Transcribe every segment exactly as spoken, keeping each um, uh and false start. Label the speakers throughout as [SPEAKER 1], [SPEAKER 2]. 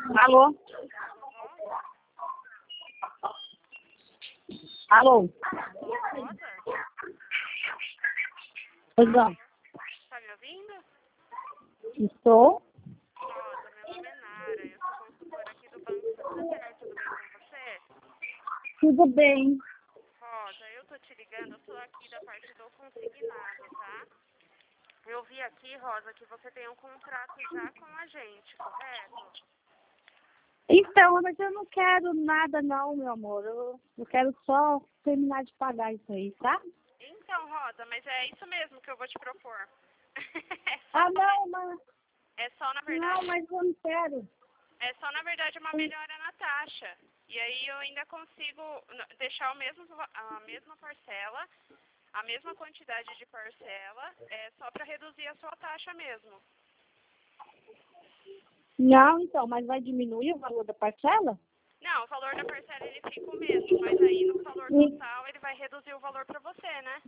[SPEAKER 1] Alô? Alô?
[SPEAKER 2] Rosa?
[SPEAKER 1] Pois não.
[SPEAKER 2] Tá me ouvindo?
[SPEAKER 1] Estou?
[SPEAKER 2] Rosa, meu nome é Nara, eu sou consultora aqui do Banco Santander, tudo bem com você?
[SPEAKER 1] Tudo bem.
[SPEAKER 2] Rosa, eu tô te ligando, eu sou aqui da parte do consignado, tá? Eu vi aqui, Rosa, que você tem um contrato já com a gente, correto?
[SPEAKER 1] Então, mas eu não quero nada não, meu amor. Eu, eu quero só terminar de pagar isso aí, tá?
[SPEAKER 2] Então, Rosa, mas é isso mesmo que eu vou te propor.
[SPEAKER 1] Ah, não, mas...
[SPEAKER 2] É só, na verdade,
[SPEAKER 1] Não, mas eu não quero.
[SPEAKER 2] é só, na verdade, uma melhora na taxa. E aí eu ainda consigo n- deixar o mesmo, va- a mesma parcela, a mesma quantidade de parcela, é só para reduzir a sua taxa mesmo.
[SPEAKER 1] Não, então, mas vai diminuir o valor da parcela?
[SPEAKER 2] Não, o valor da parcela ele fica o mesmo, mas aí no valor total ele vai reduzir o valor para você, né?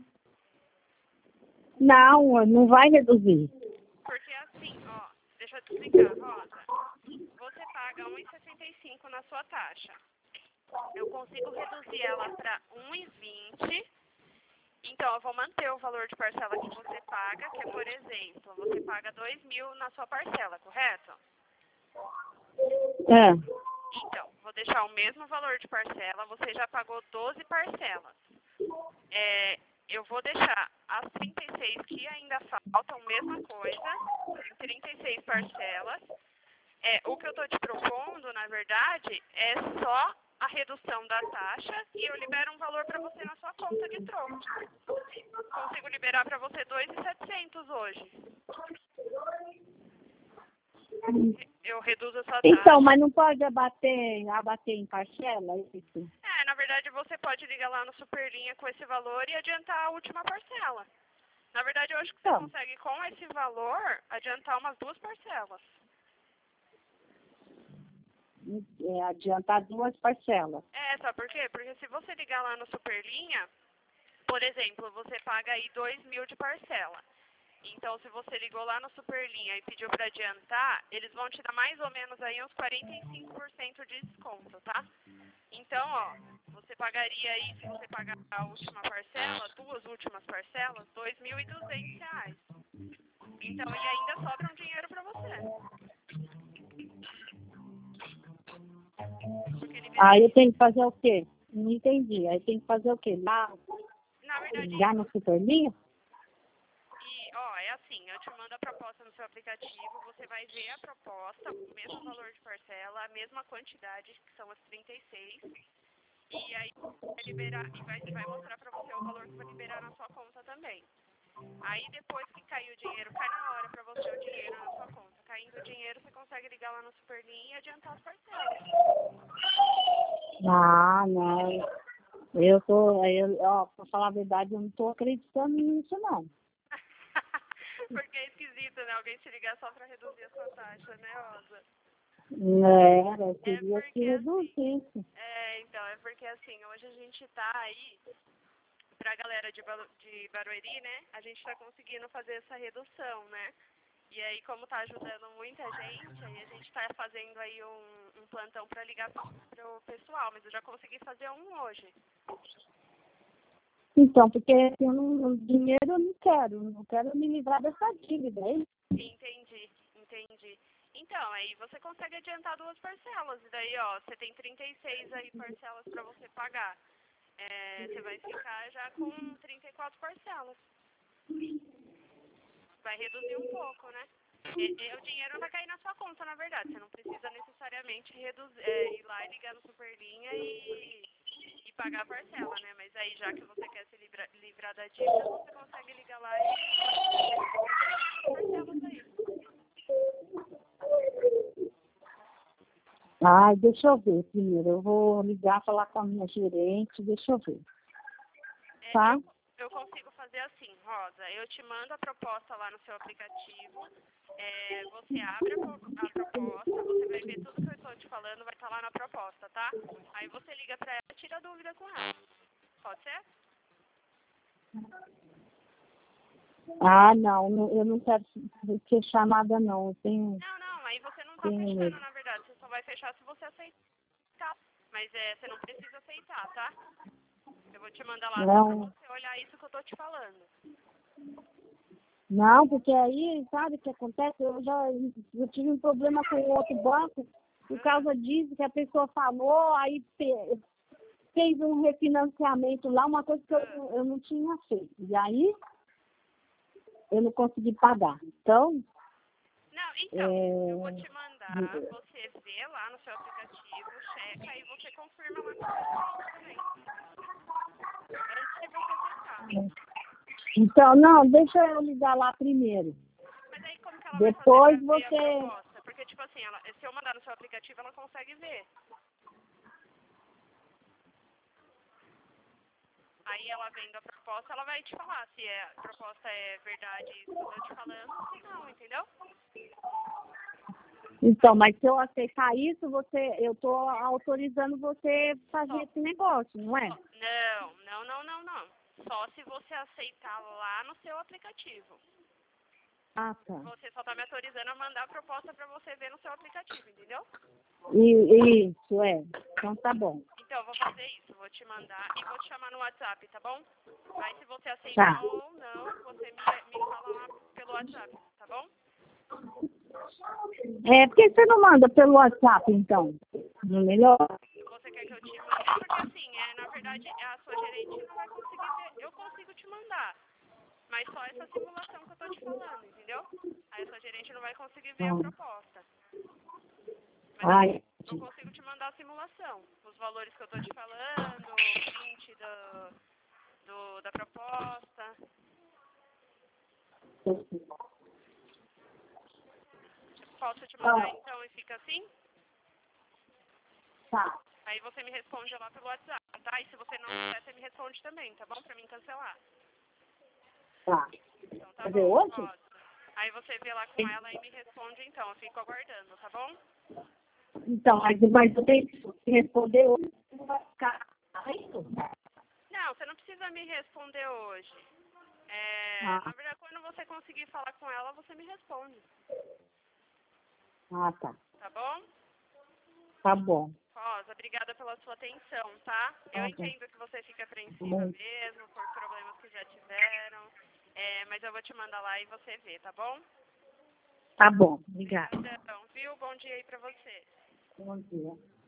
[SPEAKER 1] Não, não vai reduzir.
[SPEAKER 2] Porque assim, ó, deixa eu te explicar, Rosa. Você paga um vírgula sessenta e cinco na sua taxa. Eu consigo reduzir ela para um vírgula vinte. Então, eu vou manter o valor de parcela que você paga, que é, por exemplo, você paga dois mil na sua parcela, correto?
[SPEAKER 1] É.
[SPEAKER 2] Então, vou deixar o mesmo valor de parcela, você já pagou doze parcelas. É, eu vou deixar as trinta e seis que ainda faltam, mesma coisa, em trinta e seis parcelas. É, o que eu estou te propondo, na verdade, é só a redução da taxa e eu libero um valor para você na sua conta de troco. Consigo liberar para você dois mil e setecentos hoje. Eu reduzo a sua taxa.
[SPEAKER 1] Então, mas não pode abater, abater em parcela? Isso.
[SPEAKER 2] É, na verdade, você pode ligar lá no Superlinha com esse valor e adiantar a última parcela. Na verdade, eu acho que você
[SPEAKER 1] Então.
[SPEAKER 2] consegue, com esse valor, adiantar umas duas parcelas.
[SPEAKER 1] É, adiantar duas parcelas.
[SPEAKER 2] É, sabe por quê? Porque se você ligar lá no Superlinha, por exemplo, você paga aí dois mil de parcela. Então, se você ligou lá no Superlinha e pediu para adiantar, eles vão te dar mais ou menos aí uns quarenta e cinco por cento de desconto, tá? Então, ó, você pagaria aí, se você pagar a última parcela, duas últimas parcelas, dois mil e duzentos reais. Então, e ainda sobra um dinheiro para você. Porque libera...
[SPEAKER 1] Aí eu tenho que fazer o quê? Não entendi. Aí tem que fazer o quê? Lá,
[SPEAKER 2] Na verdade,
[SPEAKER 1] lá no Superlinha?
[SPEAKER 2] e, ó, é assim, eu te mando a proposta no seu aplicativo, você vai ver a proposta, o mesmo valor de parcela, a mesma quantidade, que são as trinta e seis, e aí vai liberar, e vai, vai mostrar para você o valor que vai liberar na sua conta também. Aí depois que cair o dinheiro, cai na hora para você o dinheiro na sua conta. Caindo o dinheiro, você consegue ligar lá no Superlinha e adiantar as parcelas.
[SPEAKER 1] Ah, não. Eu tô, eu, ó, pra falar a verdade, eu não tô acreditando nisso, não.
[SPEAKER 2] Porque é esquisito, né? Alguém te ligar só para reduzir a sua taxa, né, Rosa?
[SPEAKER 1] É, eu
[SPEAKER 2] É
[SPEAKER 1] queria que
[SPEAKER 2] porque assim,
[SPEAKER 1] reduzisse.
[SPEAKER 2] é, então, é porque assim, hoje a gente tá aí, pra galera de, Baru- de Barueri, né? A gente tá conseguindo fazer essa redução, né? E aí, como tá ajudando muita gente, aí a gente tá fazendo aí um, um plantão pra ligar pro, pro pessoal, mas eu já consegui fazer um hoje.
[SPEAKER 1] Então, porque eu não, o dinheiro eu não quero, eu não quero me livrar dessa dívida, hein?
[SPEAKER 2] Entendi, entendi. Então, aí você consegue adiantar duas parcelas. E daí, ó, você tem trinta e seis aí parcelas pra você pagar. É, você vai ficar já com trinta e quatro parcelas. Vai reduzir um pouco, né? E, e o dinheiro vai cair na sua conta, na verdade. Você não precisa necessariamente reduzir, é, ir lá e ligar no Superlinha e, e pagar a parcela, né? Mas aí, já que você quer se livrar, livrar da dívida, você consegue ligar lá e parcelas aí.
[SPEAKER 1] Ai, deixa eu ver primeiro. Eu vou ligar, falar com a minha gerente, deixa eu ver.
[SPEAKER 2] É,
[SPEAKER 1] Tá?
[SPEAKER 2] eu, eu consigo fazer assim, Rosa. Eu te mando a proposta lá no seu aplicativo. É, você abre a, pro- a proposta, você vai ver tudo que eu estou te falando, vai estar lá na proposta, tá? Aí você liga pra ela e tira a dúvida com ela. Pode ser?
[SPEAKER 1] Ah, não, não- eu não quero fechar nada, não. Eu tenho,
[SPEAKER 2] Não, não, aí você não tá
[SPEAKER 1] tenho
[SPEAKER 2] fechando,
[SPEAKER 1] medo.
[SPEAKER 2] na verdade. Você só vai fechar mas é, você não precisa aceitar, tá? Eu vou te mandar lá
[SPEAKER 1] Não.
[SPEAKER 2] só pra você olhar isso que eu tô te falando.
[SPEAKER 1] Não, porque aí, sabe o que acontece? Eu já eu tive um problema com o outro banco por causa disso, que a pessoa falou, aí fe- fez um refinanciamento lá, uma coisa que eu, eu não tinha feito. E aí, eu não consegui pagar. Então,
[SPEAKER 2] Não, então,
[SPEAKER 1] é,
[SPEAKER 2] eu vou te mandar, você vê lá no seu aplicativo, checa e você confirma lá com o seu também. Antes de você aceitar.
[SPEAKER 1] então, não, deixa eu ligar lá primeiro.
[SPEAKER 2] Mas aí como que ela
[SPEAKER 1] Depois
[SPEAKER 2] vai fazer pra ver a
[SPEAKER 1] você...
[SPEAKER 2] proposta? Porque, tipo assim, ela, se eu mandar no seu aplicativo, ela consegue ver. Aí ela vendo a proposta, ela vai te falar se é, a proposta é verdade isso que eu tô te falando ou se não, entendeu?
[SPEAKER 1] Então, mas se eu aceitar isso, você, eu tô autorizando você fazer
[SPEAKER 2] Só.
[SPEAKER 1] esse negócio, não é?
[SPEAKER 2] Não, não, não, não, não. Só se você aceitar lá no seu aplicativo.
[SPEAKER 1] Ah, tá.
[SPEAKER 2] Você só tá me autorizando a mandar a proposta pra você ver no seu aplicativo, entendeu?
[SPEAKER 1] E, isso, é. Então tá bom.
[SPEAKER 2] Então, eu vou fazer isso. Vou te mandar e vou te chamar no WhatsApp, tá bom? Aí, se você aceitar
[SPEAKER 1] Tá.
[SPEAKER 2] ou não, você me, me fala lá pelo WhatsApp, tá bom?
[SPEAKER 1] É, por que você não manda pelo WhatsApp, então? Não é melhor?
[SPEAKER 2] Você quer que eu te mande? É porque, assim, é, na verdade, a sua gerente não vai conseguir ver. Eu consigo te mandar. Mas só essa simulação que eu tô te falando, entendeu? Aí a sua gerente não vai conseguir ver a
[SPEAKER 1] Hum.
[SPEAKER 2] proposta. Mas
[SPEAKER 1] Ai,
[SPEAKER 2] eu não consigo te mandar a simulação. Os valores que eu tô te falando, o print do, do, da proposta. Posso te mandar então e fica assim?
[SPEAKER 1] tá.
[SPEAKER 2] Aí você me responde lá pelo WhatsApp, tá? E se você não quiser, você me responde também, tá bom? Pra mim cancelar.
[SPEAKER 1] Tá.
[SPEAKER 2] Então tá
[SPEAKER 1] Fazer
[SPEAKER 2] bom,
[SPEAKER 1] hoje?
[SPEAKER 2] Rosa. Aí você vê lá com ela e me responde então. Eu fico aguardando, tá bom?
[SPEAKER 1] Então, mas, mas eu tenho que responder hoje. Não vai ficar.
[SPEAKER 2] Não, você não precisa me responder hoje. É,
[SPEAKER 1] Ah,
[SPEAKER 2] na verdade, quando você conseguir falar com ela, você me responde.
[SPEAKER 1] ah, tá.
[SPEAKER 2] Tá bom?
[SPEAKER 1] Tá bom.
[SPEAKER 2] Rosa, obrigada pela sua atenção, tá? Eu
[SPEAKER 1] Tá bom.
[SPEAKER 2] entendo que você fica apreensiva mesmo, por problemas que já tiveram. É, mas eu vou te mandar lá e você vê, tá bom?
[SPEAKER 1] Tá bom. Obrigada.
[SPEAKER 2] Então, viu? Bom dia aí pra você.
[SPEAKER 1] Bom dia.